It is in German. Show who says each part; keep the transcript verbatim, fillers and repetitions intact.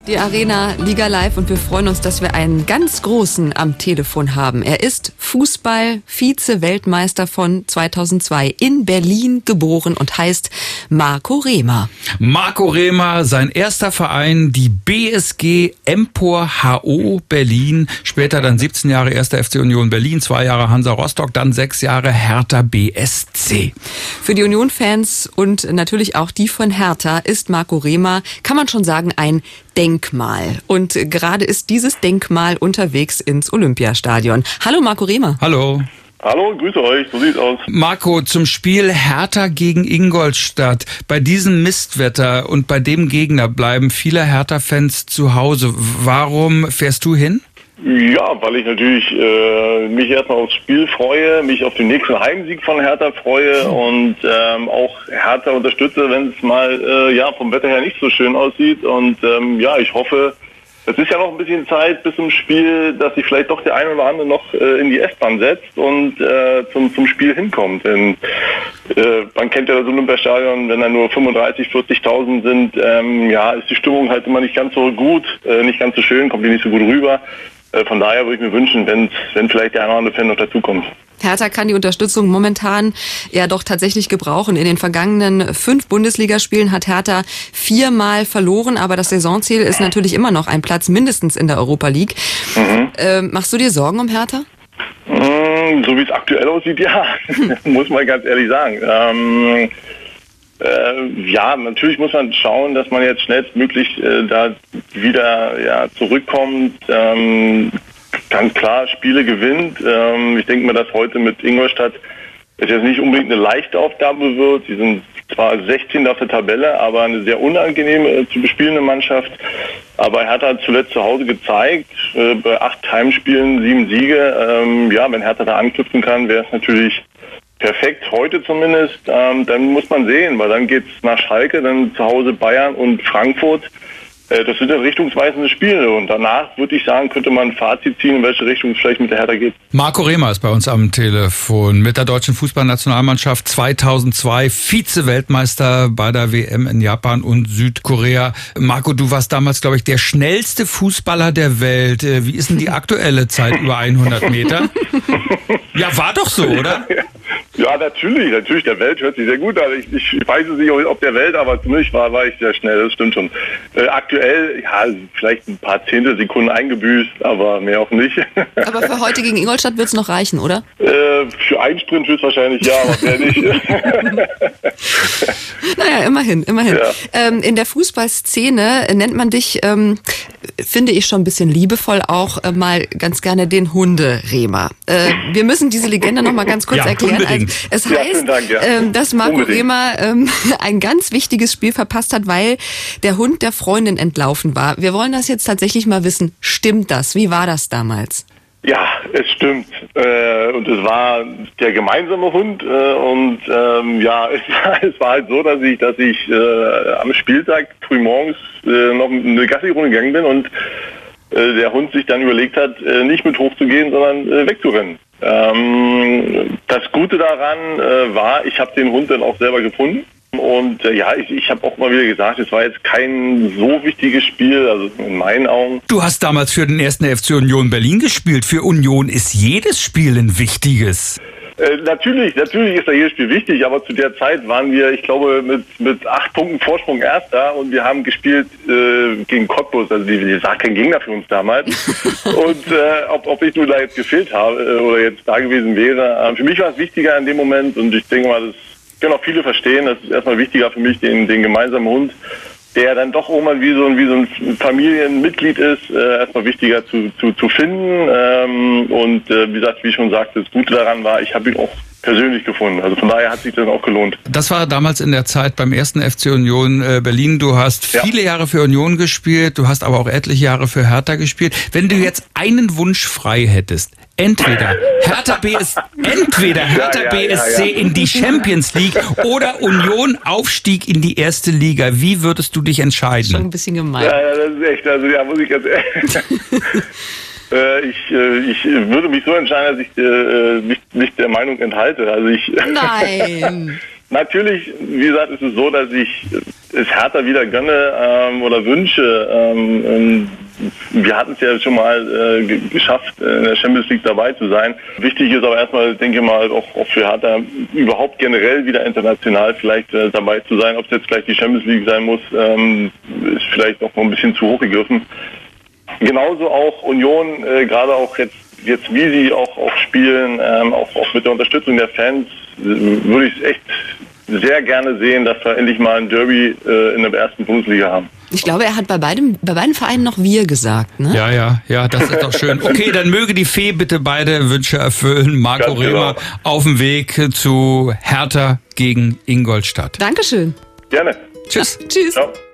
Speaker 1: Die Arena Liga Live und wir freuen uns, dass wir einen ganz Großen am Telefon haben. Er ist Fußball-Vize-Weltmeister von zweitausendzwei, in Berlin geboren und heißt Marco Rehmer.
Speaker 2: Marco Rehmer, sein erster Verein, die B S G Empor H O Berlin, später dann siebzehn Jahre erster F C Union Berlin, zwei Jahre Hansa Rostock, dann sechs Jahre Hertha B S C.
Speaker 1: Für die Union-Fans und natürlich auch die von Hertha ist Marco Rehmer, kann man schon sagen, ein Denkmal. Und gerade ist dieses Denkmal unterwegs ins Olympiastadion. Hallo Marco Rehmer.
Speaker 2: Hallo.
Speaker 3: Hallo, grüße euch, so sieht's aus.
Speaker 2: Marco, zum Spiel Hertha gegen Ingolstadt. Bei diesem Mistwetter und bei dem Gegner bleiben viele Hertha-Fans zu Hause. Warum fährst du hin?
Speaker 3: Ja, weil ich natürlich äh, mich erstmal aufs Spiel freue, mich auf den nächsten Heimsieg von Hertha freue und ähm, auch Hertha unterstütze, wenn es mal äh, ja vom Wetter her nicht so schön aussieht. Und ähm, ja, ich hoffe, es ist ja noch ein bisschen Zeit bis zum Spiel, dass sich vielleicht doch der eine oder andere noch äh, in die S-Bahn setzt und äh, zum zum Spiel hinkommt. Denn äh, man kennt ja das Olympiastadion, wenn da nur fünfunddreißig, vierzigtausend sind, ähm, ja, ist die Stimmung halt immer nicht ganz so gut, äh, nicht ganz so schön, kommt die nicht so gut rüber. Von daher würde ich mir wünschen, wenn, wenn vielleicht der eine oder andere Fan noch dazukommt.
Speaker 1: Hertha kann die Unterstützung momentan ja doch tatsächlich gebrauchen. In den vergangenen fünf Bundesligaspielen hat Hertha viermal verloren, aber das Saisonziel ist natürlich immer noch ein Platz mindestens in der Europa League. Mhm. Ähm, machst du dir Sorgen um Hertha?
Speaker 3: Mhm, so wie es aktuell aussieht, ja, muss man ganz ehrlich sagen. Ähm, Äh, ja, natürlich muss man schauen, dass man jetzt schnellstmöglich äh, da wieder ja, zurückkommt, ähm, ganz klar Spiele gewinnt. Ähm, ich denke mir, dass heute mit Ingolstadt es jetzt nicht unbedingt eine leichte Aufgabe wird. Sie sind zwar sechzehnter auf der Tabelle, aber eine sehr unangenehme äh, zu bespielende Mannschaft. Aber Hertha hat zuletzt zu Hause gezeigt, äh, bei acht Heimspielen sieben Siege. Ähm, ja, wenn Hertha da anknüpfen kann, wäre es natürlich perfekt, heute zumindest. Ähm, dann muss man sehen, weil dann geht's nach Schalke, dann zu Hause Bayern und Frankfurt. Äh, das sind ja richtungsweisende Spiele und danach, würde ich sagen, könnte man ein Fazit ziehen, in welche Richtung es vielleicht mit der Hertha geht.
Speaker 2: Marco Rehmer ist bei uns am Telefon mit der deutschen Fußballnationalmannschaft zweitausendzwei, Vize-Weltmeister bei der W M in Japan und Südkorea. Marco, du warst damals, glaube ich, der schnellste Fußballer der Welt. Wie ist denn die aktuelle Zeit über hundert Meter? Ja, war doch so, oder?
Speaker 3: Ja, natürlich, natürlich, der Welt hört sich sehr gut an. Ich, ich weiß es nicht, ob der Welt, aber zumindest war, war ich sehr schnell, das stimmt schon. Äh, aktuell, ja, vielleicht ein paar Zehntelsekunden eingebüßt, aber mehr auch nicht.
Speaker 1: Aber für heute gegen Ingolstadt wird es noch reichen, oder?
Speaker 3: Äh, für einen Sprint höchstwahrscheinlich ja, aber mehr nicht.
Speaker 1: Naja, immerhin, immerhin. Ja. Ähm, in der Fußballszene nennt man dich, ähm, finde ich schon ein bisschen liebevoll auch, äh, mal ganz gerne den Hunde-Rehmer. Äh, wir müssen diese Legende noch mal ganz kurz
Speaker 2: ja,
Speaker 1: erklären.
Speaker 2: Unbedingt.
Speaker 1: Also, es heißt, ja, Dank, ja. ähm, dass Marco unbedingt. Rehmer ähm, ein ganz wichtiges Spiel verpasst hat, weil der Hund der Freundin entlaufen war. Wir wollen das jetzt tatsächlich mal wissen. Stimmt das? Wie war das damals?
Speaker 3: Ja, es stimmt. Äh, und es war der gemeinsame Hund. Äh, und ähm, ja, es war, es war halt so, dass ich, dass ich äh, am Spieltag frühmorgens äh, noch eine Gassi-Runde gegangen bin und äh, der Hund sich dann überlegt hat, äh, nicht mit hochzugehen, sondern äh, wegzurennen. Ähm, das Gute daran äh, war, ich habe den Hund dann auch selber gefunden. Und äh, ja, ich, ich habe auch mal wieder gesagt, es war jetzt kein so wichtiges Spiel, also in meinen Augen.
Speaker 2: Du hast damals für den ersten F C Union Berlin gespielt. Für Union ist jedes Spiel ein wichtiges.
Speaker 3: Äh, natürlich, natürlich ist da jedes Spiel wichtig, aber zu der Zeit waren wir, ich glaube, mit mit acht Punkten Vorsprung Erster und wir haben gespielt äh, gegen Cottbus, also die, die war kein Gegner für uns damals. Und äh, ob, ob ich nur da jetzt gefehlt habe äh, oder jetzt da gewesen wäre, äh, für mich war es wichtiger in dem Moment und ich denke mal, das können auch viele verstehen, das ist erstmal wichtiger für mich, den, den gemeinsamen Hund, der dann doch irgendwann wie so ein, wie so ein Familienmitglied ist, äh, erstmal wichtiger zu, zu, zu finden. Ähm, und äh, wie gesagt, wie ich schon sagte, das Gute daran war, ich habe ihn auch persönlich gefunden. Also von daher hat sich das auch gelohnt.
Speaker 2: Das war damals in der Zeit beim ersten F C Union äh, Berlin. Du hast ja. viele Jahre für Union gespielt, du hast aber auch etliche Jahre für Hertha gespielt. Wenn du jetzt einen Wunsch frei hättest, entweder Hertha B S, entweder Hertha ja, ja, B S C ja, ja. in die Champions League oder Union Aufstieg in die erste Liga, wie würdest du dich entscheiden?
Speaker 1: Schon ein bisschen gemein.
Speaker 3: Ja, ja, das ist echt, also ja, muss ich ganz ehrlich Ich, ich würde mich so entscheiden, dass ich äh, nicht, nicht der Meinung enthalte. Also ich
Speaker 1: Nein.
Speaker 3: Natürlich, wie gesagt, ist es so, dass ich es Hertha wieder gönne ähm, oder wünsche. Ähm, wir hatten es ja schon mal äh, g- geschafft, in der Champions League dabei zu sein. Wichtig ist aber erstmal, denke ich mal, auch, auch für Hertha überhaupt generell wieder international vielleicht äh, dabei zu sein. Ob es jetzt gleich die Champions League sein muss, ähm, ist vielleicht auch noch ein bisschen zu hoch gegriffen. Genauso auch Union, äh, gerade auch jetzt, jetzt wie sie auch, auch spielen, ähm, auch, auch mit der Unterstützung der Fans, äh, würde ich es echt sehr gerne sehen, dass wir endlich mal ein Derby äh, in der ersten Bundesliga haben.
Speaker 1: Ich glaube, er hat bei beidem, bei beiden Vereinen noch wir gesagt, ne?
Speaker 2: Ja, ja, ja, das ist doch schön. Okay, dann möge die Fee bitte beide Wünsche erfüllen. Marco
Speaker 3: Ganz
Speaker 2: Rehmer
Speaker 3: genau.
Speaker 2: auf dem Weg zu Hertha gegen Ingolstadt.
Speaker 1: Dankeschön.
Speaker 3: Gerne.
Speaker 2: Tschüss.
Speaker 1: Tschüss.
Speaker 3: Ciao.